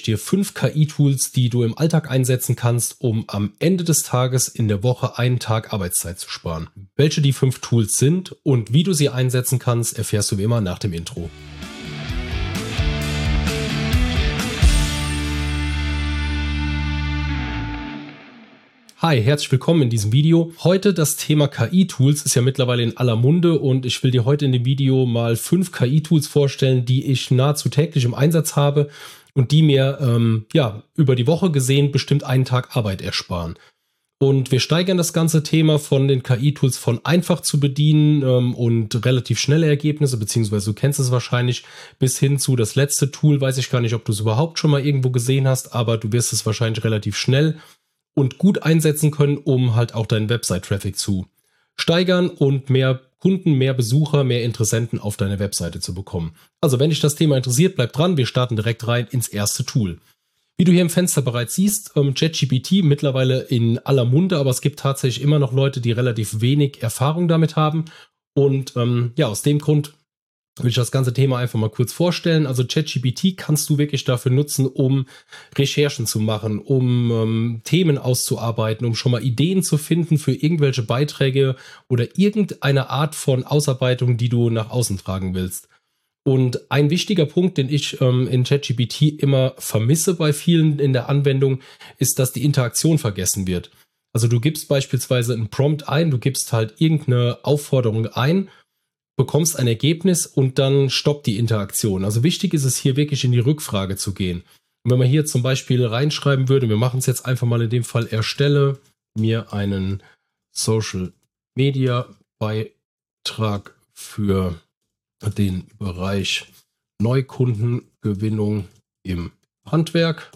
dir 5 KI-Tools, die du im Alltag einsetzen kannst, um am Ende des Tages in der Woche einen Tag Arbeitszeit zu sparen. Welche die 5 Tools sind und wie du sie einsetzen kannst, erfährst du wie immer nach dem Intro. Hi, herzlich willkommen in diesem Video. Heute das Thema KI-Tools ist ja mittlerweile in aller Munde und ich will dir heute in dem Video mal 5 KI-Tools vorstellen, die ich nahezu täglich im Einsatz habe und die mir über die Woche gesehen bestimmt einen Tag Arbeit ersparen. Und wir steigern das ganze Thema von den KI-Tools von einfach zu bedienen und relativ schnelle Ergebnisse, beziehungsweise du kennst es wahrscheinlich, bis hin zu das letzte Tool, weiß ich gar nicht, ob du es überhaupt schon mal irgendwo gesehen hast, aber du wirst es wahrscheinlich relativ schnell und gut einsetzen können, um halt auch deinen Website-Traffic zu steigern und mehr Kunden, mehr Besucher, mehr Interessenten auf deine Webseite zu bekommen. Also wenn dich das Thema interessiert, bleib dran, wir starten direkt rein ins erste Tool. Wie du hier im Fenster bereits siehst, ChatGPT mittlerweile in aller Munde, aber es gibt tatsächlich immer noch Leute, die relativ wenig Erfahrung damit haben. Und aus dem Grund will ich das ganze Thema einfach mal kurz vorstellen. Also ChatGPT kannst du wirklich dafür nutzen, um Recherchen zu machen, um Themen auszuarbeiten, um schon mal Ideen zu finden für irgendwelche Beiträge oder irgendeine Art von Ausarbeitung, die du nach außen tragen willst. Und ein wichtiger Punkt, den ich in ChatGPT immer vermisse bei vielen in der Anwendung, ist, dass die Interaktion vergessen wird. Also du gibst beispielsweise einen Prompt ein, du gibst halt irgendeine Aufforderung ein, bekommst ein Ergebnis und dann stoppt die Interaktion. Also wichtig ist es hier wirklich in die Rückfrage zu gehen. Und wenn man hier zum Beispiel reinschreiben würde, wir machen es jetzt einfach mal in dem Fall, erstelle mir einen Social Media Beitrag für den Bereich Neukundengewinnung im Handwerk.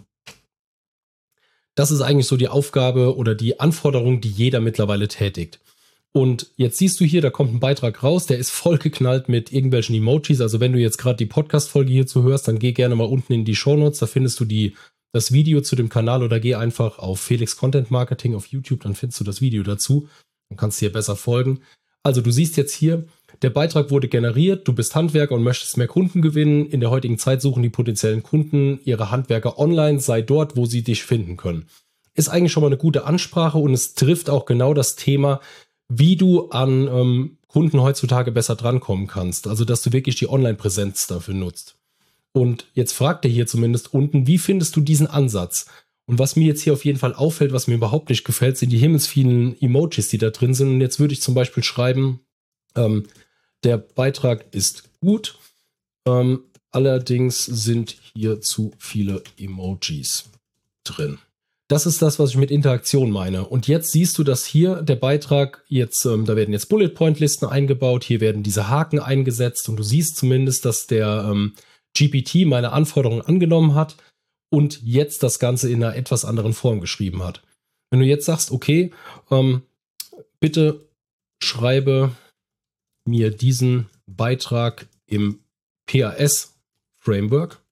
Das ist eigentlich so die Aufgabe oder die Anforderung, die jeder mittlerweile tätigt. Und jetzt siehst du hier, da kommt ein Beitrag raus, der ist vollgeknallt mit irgendwelchen Emojis. Also wenn du jetzt gerade die Podcast-Folge hierzu hörst, dann geh gerne mal unten in die Shownotes, da findest du das Video zu dem Kanal oder geh einfach auf Felix Content Marketing auf YouTube, dann findest du das Video dazu. Dann kannst du hier besser folgen. Also du siehst jetzt hier, der Beitrag wurde generiert, du bist Handwerker und möchtest mehr Kunden gewinnen. In der heutigen Zeit suchen die potenziellen Kunden ihre Handwerker online, sei dort, wo sie dich finden können. Ist eigentlich schon mal eine gute Ansprache und es trifft auch genau das Thema, wie du an Kunden heutzutage besser drankommen kannst. Also, dass du wirklich die Online-Präsenz dafür nutzt. Und jetzt fragt er hier zumindest unten, wie findest du diesen Ansatz? Und was mir jetzt hier auf jeden Fall auffällt, was mir überhaupt nicht gefällt, sind die himmelsvielen Emojis, die da drin sind. Und jetzt würde ich zum Beispiel schreiben, der Beitrag ist gut, allerdings sind hier zu viele Emojis drin. Das ist das, was ich mit Interaktion meine. Und jetzt siehst du, dass hier der Beitrag jetzt, da werden jetzt Bullet-Point-Listen eingebaut, hier werden diese Haken eingesetzt und du siehst zumindest, dass der GPT meine Anforderungen angenommen hat und jetzt das Ganze in einer etwas anderen Form geschrieben hat. Wenn du jetzt sagst, okay, bitte schreibe mir diesen Beitrag im PAS-Framework,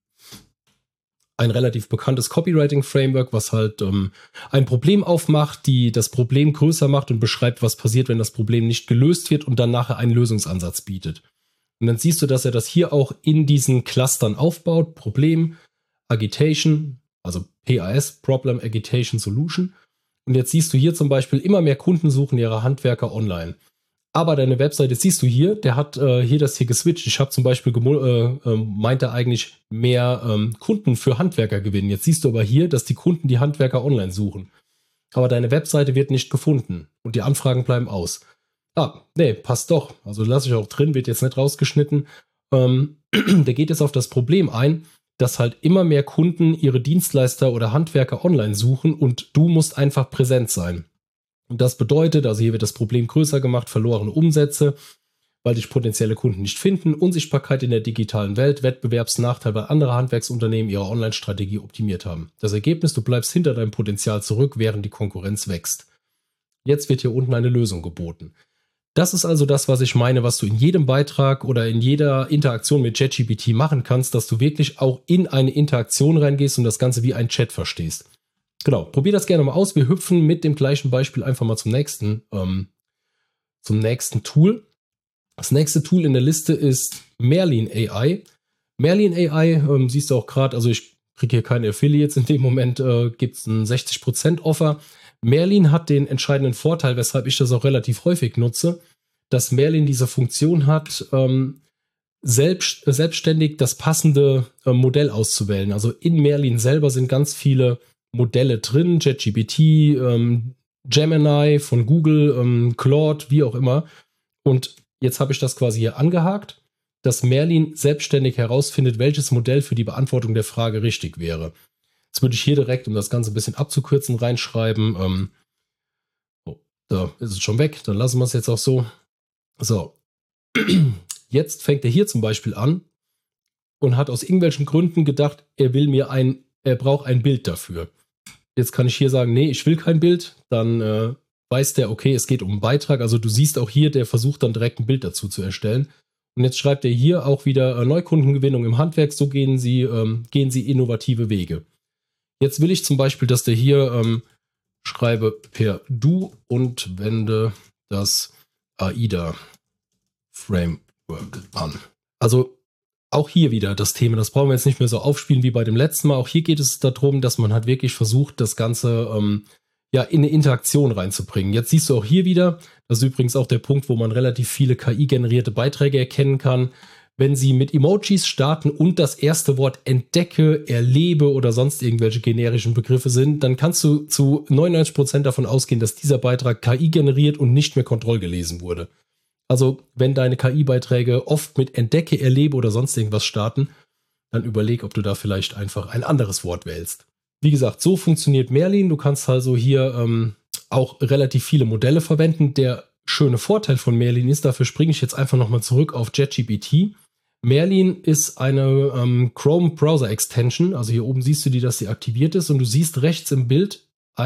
ein relativ bekanntes Copywriting-Framework, was halt ein Problem aufmacht, die das Problem größer macht und beschreibt, was passiert, wenn das Problem nicht gelöst wird und dann nachher einen Lösungsansatz bietet. Und dann siehst du, dass er das hier auch in diesen Clustern aufbaut. Problem, Agitation, also PAS, Problem, Agitation, Solution. Und jetzt siehst du hier zum Beispiel, immer mehr Kunden suchen ihre Handwerker online. Aber deine Webseite, siehst du hier, der hat hier das hier geswitcht. Ich habe zum Beispiel meint er eigentlich mehr Kunden für Handwerker gewinnen. Jetzt siehst du aber hier, dass die Kunden die Handwerker online suchen. Aber deine Webseite wird nicht gefunden und die Anfragen bleiben aus. Nee, passt doch. Also lasse ich auch drin, wird jetzt nicht rausgeschnitten. Der geht jetzt auf das Problem ein, dass halt immer mehr Kunden ihre Dienstleister oder Handwerker online suchen und du musst einfach präsent sein. Und das bedeutet, also hier wird das Problem größer gemacht, verlorene Umsätze, weil dich potenzielle Kunden nicht finden, Unsichtbarkeit in der digitalen Welt, Wettbewerbsnachteil, weil andere Handwerksunternehmen ihre Online-Strategie optimiert haben. Das Ergebnis, du bleibst hinter deinem Potenzial zurück, während die Konkurrenz wächst. Jetzt wird hier unten eine Lösung geboten. Das ist also das, was ich meine, was du in jedem Beitrag oder in jeder Interaktion mit ChatGPT machen kannst, dass du wirklich auch in eine Interaktion reingehst und das Ganze wie ein Chat verstehst. Genau, probier das gerne mal aus. Wir hüpfen mit dem gleichen Beispiel einfach mal zum nächsten Tool. Das nächste Tool in der Liste ist Merlin AI. Merlin AI, siehst du auch gerade, also ich kriege hier keine Affiliates. In dem Moment gibt es ein 60% Offer. Merlin hat den entscheidenden Vorteil, weshalb ich das auch relativ häufig nutze, dass Merlin diese Funktion hat, selbstständig das passende Modell auszuwählen. Also in Merlin selber sind ganz viele Modelle drin, ChatGPT, Gemini von Google, Claude, wie auch immer. Und jetzt habe ich das quasi hier angehakt, dass Merlin selbstständig herausfindet, welches Modell für die Beantwortung der Frage richtig wäre. Jetzt würde ich hier direkt, um das Ganze ein bisschen abzukürzen, reinschreiben. Da ist es schon weg, dann lassen wir es jetzt auch so. So, jetzt fängt er hier zum Beispiel an und hat aus irgendwelchen Gründen gedacht, er braucht ein Bild dafür. Jetzt kann ich hier sagen, nee, ich will kein Bild. Dann weiß der, okay, es geht um einen Beitrag. Also du siehst auch hier, der versucht dann direkt ein Bild dazu zu erstellen. Und jetzt schreibt er hier auch wieder Neukundengewinnung im Handwerk. So gehen sie innovative Wege. Jetzt will ich zum Beispiel, dass der hier schreibe per Du und wende das AIDA-Framework an. Also auch hier wieder das Thema, das brauchen wir jetzt nicht mehr so aufspielen wie bei dem letzten Mal. Auch hier geht es darum, dass man halt wirklich versucht, das Ganze in eine Interaktion reinzubringen. Jetzt siehst du auch hier wieder, das ist übrigens auch der Punkt, wo man relativ viele KI-generierte Beiträge erkennen kann. Wenn sie mit Emojis starten und das erste Wort entdecke, erlebe oder sonst irgendwelche generischen Begriffe sind, dann kannst du zu 99% davon ausgehen, dass dieser Beitrag KI generiert und nicht mehr kontrollgelesen wurde. Also wenn deine KI-Beiträge oft mit entdecke, erlebe oder sonst irgendwas starten, dann überleg, ob du da vielleicht einfach ein anderes Wort wählst. Wie gesagt, so funktioniert Merlin. Du kannst also hier auch relativ viele Modelle verwenden. Der schöne Vorteil von Merlin ist, dafür springe ich jetzt einfach nochmal zurück auf ChatGPT. Merlin ist eine Chrome Browser Extension. Also hier oben siehst du dass sie aktiviert ist und du siehst rechts im Bild so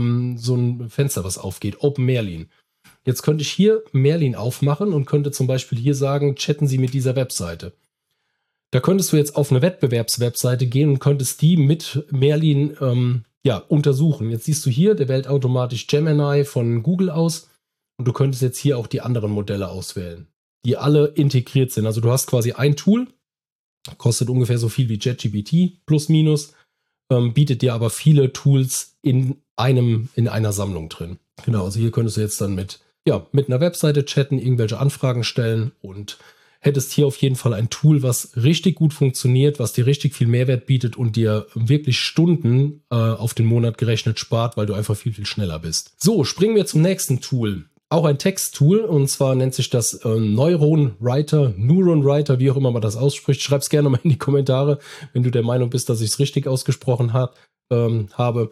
ein Fenster, was aufgeht. Open Merlin. Jetzt könnte ich hier Merlin aufmachen und könnte zum Beispiel hier sagen, chatten Sie mit dieser Webseite. Da könntest du jetzt auf eine Wettbewerbswebseite gehen und könntest die mit Merlin untersuchen. Jetzt siehst du hier, der wählt automatisch Gemini von Google aus und du könntest jetzt hier auch die anderen Modelle auswählen, die alle integriert sind. Also du hast quasi ein Tool, kostet ungefähr so viel wie ChatGPT plus minus, bietet dir aber viele Tools in einer Sammlung drin. Genau, also hier könntest du jetzt dann mit einer Webseite chatten, irgendwelche Anfragen stellen und hättest hier auf jeden Fall ein Tool, was richtig gut funktioniert, was dir richtig viel Mehrwert bietet und dir wirklich Stunden auf den Monat gerechnet spart, weil du einfach viel, viel schneller bist. So, springen wir zum nächsten Tool. Auch ein Texttool, und zwar nennt sich das Neuron Writer, wie auch immer man das ausspricht. Schreib es gerne mal in die Kommentare, wenn du der Meinung bist, dass ich es richtig ausgesprochen habe.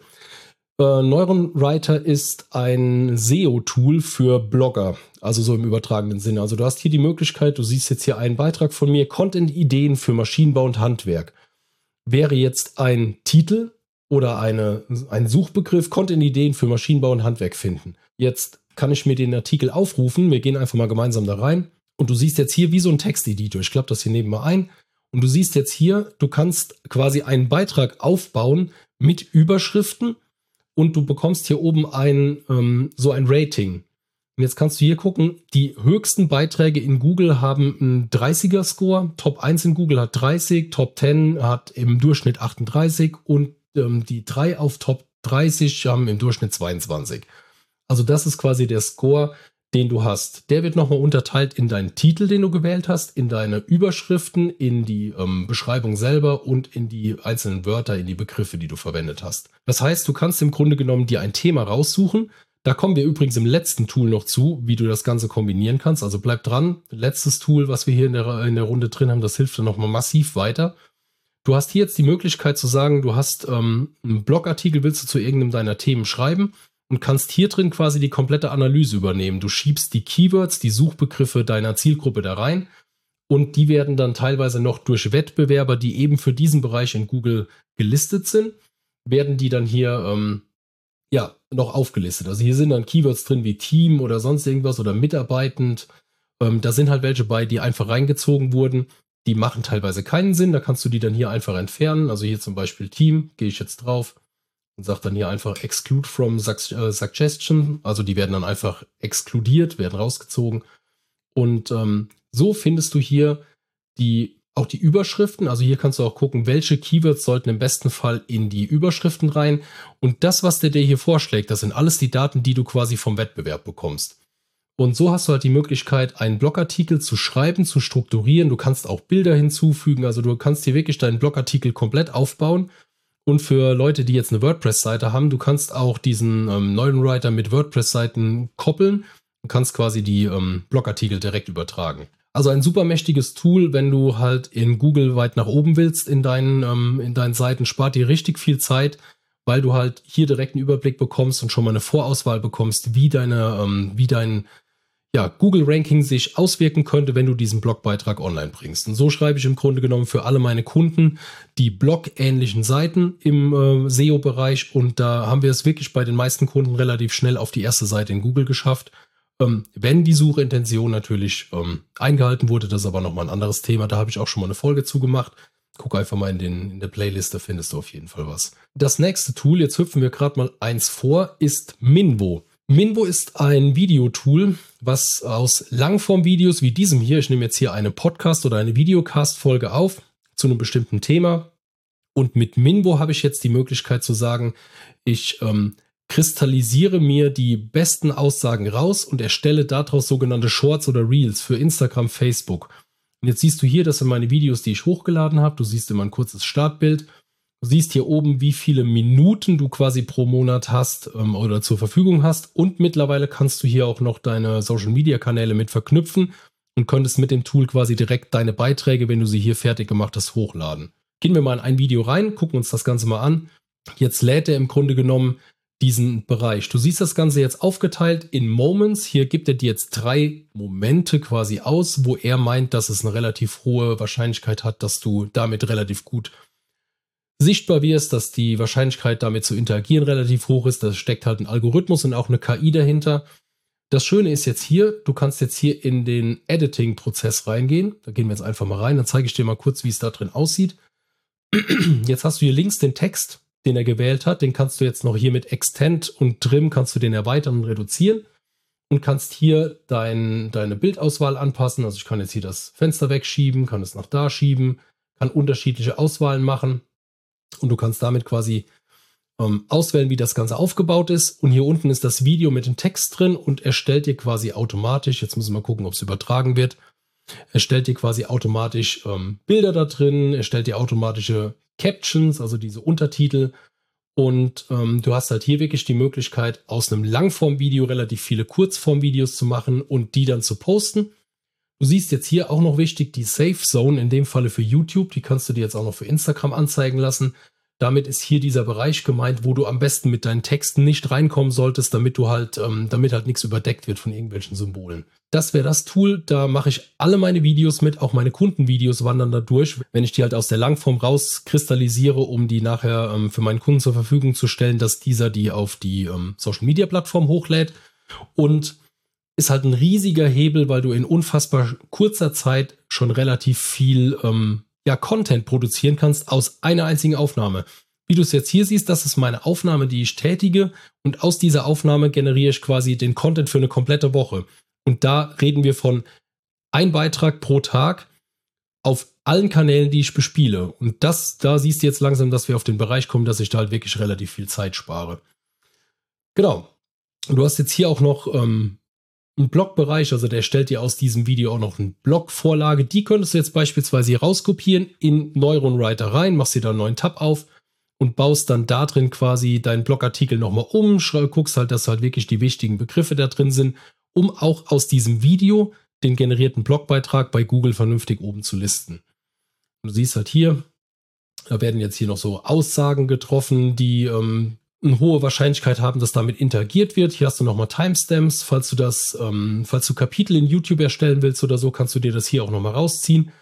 Neuron Writer ist ein SEO-Tool für Blogger, also so im übertragenen Sinne. Also du hast hier die Möglichkeit, du siehst jetzt hier einen Beitrag von mir, Content-Ideen für Maschinenbau und Handwerk. Wäre jetzt ein Titel oder ein Suchbegriff, Content-Ideen für Maschinenbau und Handwerk finden. Jetzt kann ich mir den Artikel aufrufen, wir gehen einfach mal gemeinsam da rein und du siehst jetzt hier wie so ein Texteditor. Ich klappe das hier nebenbei ein und du siehst jetzt hier, du kannst quasi einen Beitrag aufbauen mit Überschriften. Und du bekommst hier oben ein Rating. Und jetzt kannst du hier gucken, die höchsten Beiträge in Google haben einen 30er-Score. Top 1 in Google hat 30, Top 10 hat im Durchschnitt 38 und die 3 auf Top 30 haben im Durchschnitt 22. Also das ist quasi der Score, den du hast. Der wird nochmal unterteilt in deinen Titel, den du gewählt hast, in deine Überschriften, in die Beschreibung selber und in die einzelnen Wörter, in die Begriffe, die du verwendet hast. Das heißt, du kannst im Grunde genommen dir ein Thema raussuchen. Da kommen wir übrigens im letzten Tool noch zu, wie du das Ganze kombinieren kannst. Also bleib dran. Letztes Tool, was wir hier in der Runde drin haben, das hilft dir nochmal massiv weiter. Du hast hier jetzt die Möglichkeit zu sagen, du hast einen Blogartikel, willst du zu irgendeinem deiner Themen schreiben und kannst hier drin quasi die komplette Analyse übernehmen. Du schiebst die Keywords, die Suchbegriffe deiner Zielgruppe da rein und die werden dann teilweise noch durch Wettbewerber, die eben für diesen Bereich in Google gelistet sind, werden die dann hier noch aufgelistet. Also hier sind dann Keywords drin wie Team oder sonst irgendwas oder mitarbeitend. Da sind halt welche bei, die einfach reingezogen wurden. Die machen teilweise keinen Sinn. Da kannst du die dann hier einfach entfernen. Also hier zum Beispiel Team, gehe ich jetzt drauf. Und sagt dann hier einfach Exclude from Suggestion. Also die werden dann einfach exkludiert, werden rausgezogen. Und so findest du hier die auch die Überschriften. Also hier kannst du auch gucken, welche Keywords sollten im besten Fall in die Überschriften rein. Und das, was der dir hier vorschlägt, das sind alles die Daten, die du quasi vom Wettbewerb bekommst. Und so hast du halt die Möglichkeit, einen Blogartikel zu schreiben, zu strukturieren. Du kannst auch Bilder hinzufügen. Also du kannst hier wirklich deinen Blogartikel komplett aufbauen. Und für Leute, die jetzt eine WordPress-Seite haben, du kannst auch diesen Neuronwriter mit WordPress-Seiten koppeln und kannst quasi die Blogartikel direkt übertragen. Also ein super mächtiges Tool, wenn du halt in Google weit nach oben willst in deinen Seiten, spart dir richtig viel Zeit, weil du halt hier direkt einen Überblick bekommst und schon mal eine Vorauswahl bekommst, wie dein Google-Ranking sich auswirken könnte, wenn du diesen Blogbeitrag online bringst. Und so schreibe ich im Grunde genommen für alle meine Kunden die blogähnlichen Seiten im SEO-Bereich. Und da haben wir es wirklich bei den meisten Kunden relativ schnell auf die erste Seite in Google geschafft. Wenn die Suchintention natürlich eingehalten wurde, das ist aber nochmal ein anderes Thema. Da habe ich auch schon mal eine Folge zu gemacht. Guck einfach mal in der Playlist, da findest du auf jeden Fall was. Das nächste Tool, jetzt hüpfen wir gerade mal eins vor, ist Minvo. Minvo ist ein Videotool, was aus Langform-Videos wie diesem hier, ich nehme jetzt hier eine Podcast- oder eine Videocast-Folge auf zu einem bestimmten Thema. Und mit Minvo habe ich jetzt die Möglichkeit zu sagen, ich kristallisiere mir die besten Aussagen raus und erstelle daraus sogenannte Shorts oder Reels für Instagram, Facebook. Und jetzt siehst du hier, das sind meine Videos, die ich hochgeladen habe. Du siehst immer ein kurzes Startbild. Du siehst hier oben, wie viele Minuten du quasi pro Monat hast oder zur Verfügung hast. Und mittlerweile kannst du hier auch noch deine Social-Media-Kanäle mit verknüpfen und könntest mit dem Tool quasi direkt deine Beiträge, wenn du sie hier fertig gemacht hast, hochladen. Gehen wir mal in ein Video rein, gucken uns das Ganze mal an. Jetzt lädt er im Grunde genommen diesen Bereich. Du siehst das Ganze jetzt aufgeteilt in Moments. Hier gibt er dir jetzt 3 Momente quasi aus, wo er meint, dass es eine relativ hohe Wahrscheinlichkeit hat, dass du damit relativ gut sichtbar wirst, dass die Wahrscheinlichkeit damit zu interagieren relativ hoch ist. Da steckt halt ein Algorithmus und auch eine KI dahinter. Das Schöne ist jetzt hier, du kannst jetzt hier in den Editing-Prozess reingehen. Da gehen wir jetzt einfach mal rein. Dann zeige ich dir mal kurz, wie es da drin aussieht. Jetzt hast du hier links den Text, den er gewählt hat. Den kannst du jetzt noch hier mit Extend und Trim kannst du den erweitern und reduzieren. Und kannst hier deine Bildauswahl anpassen. Also ich kann jetzt hier das Fenster wegschieben, kann es nach da schieben, kann unterschiedliche Auswahlen machen. Und du kannst damit quasi auswählen, wie das Ganze aufgebaut ist. Und hier unten ist das Video mit dem Text drin und erstellt dir quasi automatisch, jetzt müssen wir mal gucken, ob es übertragen wird, erstellt dir quasi automatisch Bilder da drin, erstellt dir automatische Captions, also diese Untertitel. Und du hast halt hier wirklich die Möglichkeit, aus einem Langform-Video relativ viele Kurzform-Videos zu machen und die dann zu posten. Du siehst jetzt hier auch noch wichtig die Safe Zone, in dem Falle für YouTube. Die kannst du dir jetzt auch noch für Instagram anzeigen lassen. Damit ist hier dieser Bereich gemeint, wo du am besten mit deinen Texten nicht reinkommen solltest, damit halt nichts überdeckt wird von irgendwelchen Symbolen. Das wäre das Tool, da mache ich alle meine Videos mit, auch meine Kundenvideos wandern da durch, wenn ich die halt aus der Langform rauskristallisiere, um die nachher für meinen Kunden zur Verfügung zu stellen, dass dieser die auf die Social Media Plattform hochlädt. Und ist halt ein riesiger Hebel, weil du in unfassbar kurzer Zeit schon relativ viel Content produzieren kannst aus einer einzigen Aufnahme. Wie du es jetzt hier siehst, das ist meine Aufnahme, die ich tätige, und aus dieser Aufnahme generiere ich quasi den Content für eine komplette Woche. Und da reden wir von ein Beitrag pro Tag auf allen Kanälen, die ich bespiele. Und da siehst du jetzt langsam, dass wir auf den Bereich kommen, dass ich da halt wirklich relativ viel Zeit spare. Genau. Und du hast jetzt hier auch noch einen Blogbereich, also der stellt dir aus diesem Video auch noch eine Blogvorlage. Die könntest du jetzt beispielsweise hier rauskopieren, in Neuronwriter rein, machst dir da einen neuen Tab auf und baust dann da drin quasi deinen Blogartikel nochmal um, guckst halt, dass halt wirklich die wichtigen Begriffe da drin sind, um auch aus diesem Video den generierten Blogbeitrag bei Google vernünftig oben zu listen. Und du siehst halt hier, da werden jetzt hier noch so Aussagen getroffen, die eine hohe Wahrscheinlichkeit haben, dass damit interagiert wird. Hier hast du nochmal Timestamps, falls du Kapitel in YouTube erstellen willst oder so, kannst du dir das hier auch nochmal rausziehen.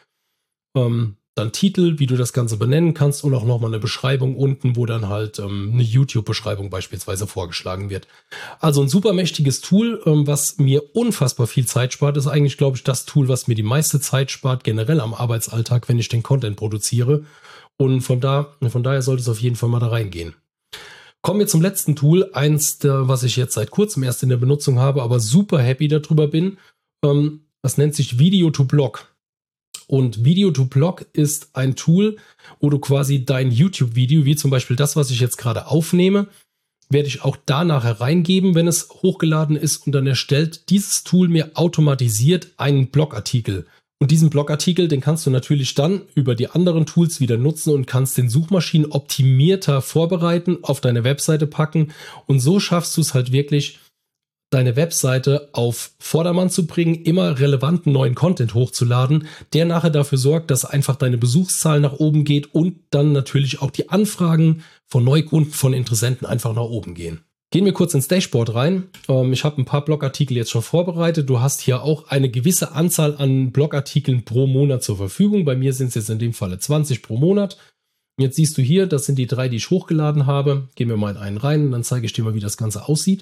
Dann Titel, wie du das Ganze benennen kannst, und auch nochmal eine Beschreibung unten, wo dann halt eine YouTube-Beschreibung beispielsweise vorgeschlagen wird. Also ein super mächtiges Tool, was mir unfassbar viel Zeit spart. Das ist eigentlich, glaube ich, das Tool, was mir die meiste Zeit spart, generell am Arbeitsalltag, wenn ich den Content produziere. Und von daher sollte es auf jeden Fall mal da reingehen. Kommen wir zum letzten Tool, was ich jetzt seit kurzem erst in der Benutzung habe, aber super happy darüber bin. Das nennt sich Video to Blog. Und Video to Blog ist ein Tool, wo du quasi dein YouTube-Video, wie zum Beispiel das, was ich jetzt gerade aufnehme, werde ich auch da nachher reingeben, wenn es hochgeladen ist, und dann erstellt dieses Tool mir automatisiert einen Blogartikel. Und diesen Blogartikel, den kannst du natürlich dann über die anderen Tools wieder nutzen und kannst den Suchmaschinen optimierter vorbereiten, auf deine Webseite packen, und so schaffst du es halt wirklich, deine Webseite auf Vordermann zu bringen, immer relevanten neuen Content hochzuladen, der nachher dafür sorgt, dass einfach deine Besuchszahl nach oben geht und dann natürlich auch die Anfragen von Neukunden, von Interessenten einfach nach oben gehen. Gehen wir kurz ins Dashboard rein. Ich habe ein paar Blogartikel jetzt schon vorbereitet. Du hast hier auch eine gewisse Anzahl an Blogartikeln pro Monat zur Verfügung. Bei mir sind es jetzt in dem Falle 20 pro Monat. Jetzt siehst du hier, das sind die 3, die ich hochgeladen habe. Gehen wir mal in einen rein und dann zeige ich dir mal, wie das Ganze aussieht.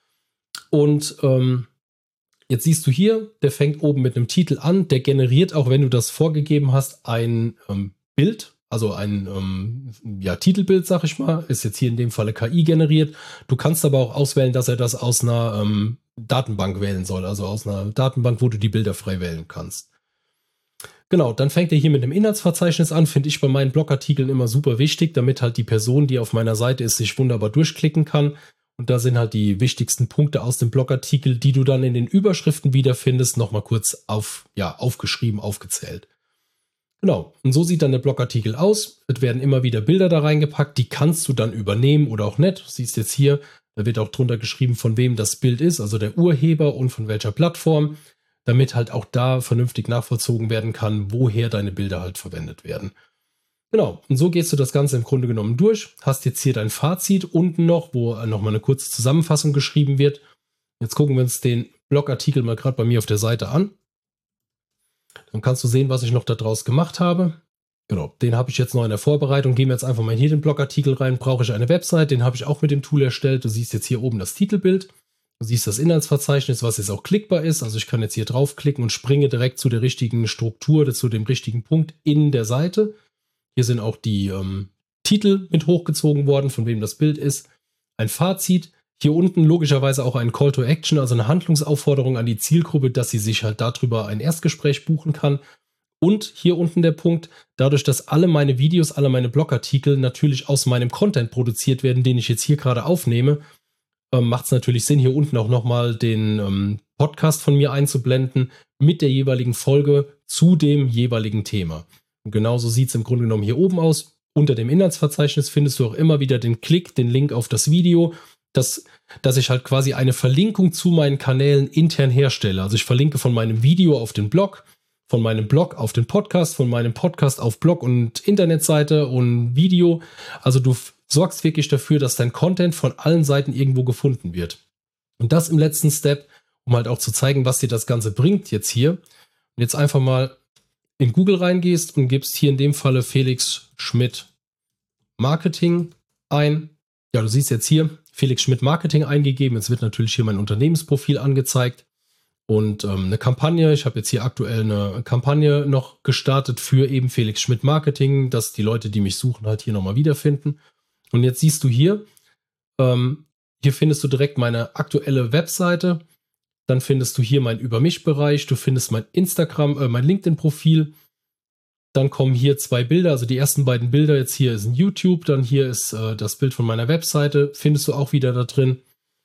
Und jetzt siehst du hier, der fängt oben mit einem Titel an. Der generiert, auch wenn du das vorgegeben hast, ein Bild, also ein Titelbild, sag ich mal. Ist jetzt hier in dem Falle KI generiert. Du kannst aber auch auswählen, dass er das aus einer Datenbank wählen soll. Also aus einer Datenbank, wo du die Bilder frei wählen kannst. Genau, dann fängt er hier mit einem Inhaltsverzeichnis an. Finde ich bei meinen Blogartikeln immer super wichtig, damit halt die Person, die auf meiner Seite ist, sich wunderbar durchklicken kann. Und da sind halt die wichtigsten Punkte aus dem Blogartikel, die du dann in den Überschriften wiederfindest, nochmal kurz aufgeschrieben, aufgezählt. Genau, und so sieht dann der Blogartikel aus. Es werden immer wieder Bilder da reingepackt, die kannst du dann übernehmen oder auch nicht. Du siehst jetzt hier, da wird auch drunter geschrieben, von wem das Bild ist, also der Urheber und von welcher Plattform, damit halt auch da vernünftig nachvollzogen werden kann, woher deine Bilder halt verwendet werden. Genau, und so gehst du das Ganze im Grunde genommen durch. Hast jetzt hier dein Fazit unten noch, wo nochmal eine kurze Zusammenfassung geschrieben wird. Jetzt gucken wir uns den Blogartikel mal gerade bei mir auf der Seite an. Dann kannst du sehen, was ich noch daraus gemacht habe. Genau, den habe ich jetzt noch in der Vorbereitung. Gehen wir jetzt einfach mal hier den Blogartikel rein. Brauche ich eine Website, den habe ich auch mit dem Tool erstellt. Du siehst jetzt hier oben das Titelbild. Du siehst das Inhaltsverzeichnis, was jetzt auch klickbar ist. Also ich kann jetzt hier draufklicken und springe direkt zu der richtigen Struktur, zu dem richtigen Punkt in der Seite. Hier sind auch die Titel mit hochgezogen worden, von wem das Bild ist. Ein Fazit. Hier unten logischerweise auch ein Call to Action, also eine Handlungsaufforderung an die Zielgruppe, dass sie sich halt darüber ein Erstgespräch buchen kann. Und hier unten der Punkt, dadurch, dass alle meine Videos, alle meine Blogartikel natürlich aus meinem Content produziert werden, den ich jetzt hier gerade aufnehme, macht es natürlich Sinn, hier unten auch nochmal den Podcast von mir einzublenden mit der jeweiligen Folge zu dem jeweiligen Thema. Und genauso sieht es im Grunde genommen hier oben aus. Unter dem Inhaltsverzeichnis findest du auch immer wieder den Link auf das Video, dass ich halt quasi eine Verlinkung zu meinen Kanälen intern herstelle. Also ich verlinke von meinem Video auf den Blog, von meinem Blog auf den Podcast, von meinem Podcast auf Blog und Internetseite und Video. Also du sorgst wirklich dafür, dass dein Content von allen Seiten irgendwo gefunden wird. Und das im letzten Step, um halt auch zu zeigen, was dir das Ganze bringt jetzt hier. Und jetzt einfach mal in Google reingehst und gibst hier in dem Falle Felix Schmidt Marketing ein. Ja, du siehst jetzt hier Felix Schmidt Marketing eingegeben. Jetzt wird natürlich hier mein Unternehmensprofil angezeigt und eine Kampagne. Ich habe jetzt hier aktuell eine Kampagne noch gestartet für eben Felix Schmidt Marketing, dass die Leute, die mich suchen, halt hier nochmal wiederfinden. Und jetzt siehst du hier findest du direkt meine aktuelle Webseite. Dann findest du hier meinen Über mich-Bereich. Du findest mein Instagram, mein LinkedIn-Profil. Dann kommen hier 2 Bilder. Also die ersten beiden Bilder jetzt hier ist ein YouTube. Dann hier ist das Bild von meiner Webseite. Findest du auch wieder da drin.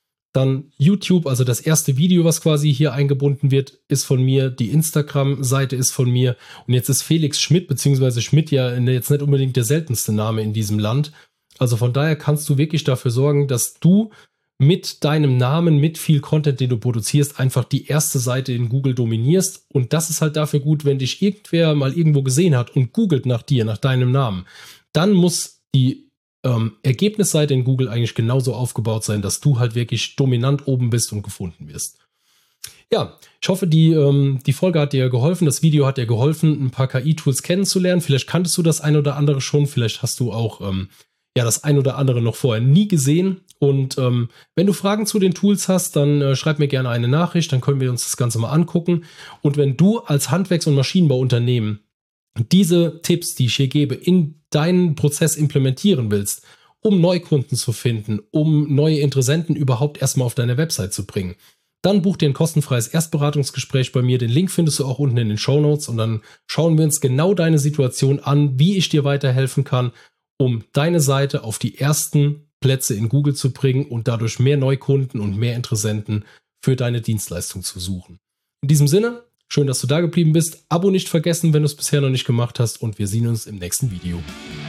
Dann YouTube, also das erste Video, was quasi hier eingebunden wird, ist von mir. Die Instagram-Seite ist von mir. Und jetzt ist Felix Schmidt, beziehungsweise Schmidt ja jetzt nicht unbedingt der seltenste Name in diesem Land. Also von daher kannst du wirklich dafür sorgen, dass du mit deinem Namen, mit viel Content, den du produzierst, einfach die erste Seite in Google dominierst. Und das ist halt dafür gut, wenn dich irgendwer mal irgendwo gesehen hat und googelt nach dir, nach deinem Namen. Dann muss die Ergebnisseite in Google eigentlich genauso aufgebaut sein, dass du halt wirklich dominant oben bist und gefunden wirst. Ja, ich hoffe, die Folge hat dir geholfen, das Video hat dir geholfen, ein paar KI-Tools kennenzulernen. Vielleicht kanntest du das ein oder andere schon, vielleicht hast du auch das ein oder andere noch vorher nie gesehen. Und wenn du Fragen zu den Tools hast, dann schreib mir gerne eine Nachricht, dann können wir uns das Ganze mal angucken. Und wenn du als Handwerks- und Maschinenbauunternehmen diese Tipps, die ich hier gebe, in deinen Prozess implementieren willst, um Neukunden zu finden, um neue Interessenten überhaupt erstmal auf deine Website zu bringen, dann buch dir ein kostenfreies Erstberatungsgespräch bei mir. Den Link findest du auch unten in den Shownotes und dann schauen wir uns genau deine Situation an, wie ich dir weiterhelfen kann, um deine Seite auf die ersten Plätze in Google zu bringen und dadurch mehr Neukunden und mehr Interessenten für deine Dienstleistung zu suchen. In diesem Sinne, schön, dass du da geblieben bist. Abo nicht vergessen, wenn du es bisher noch nicht gemacht hast, und wir sehen uns im nächsten Video.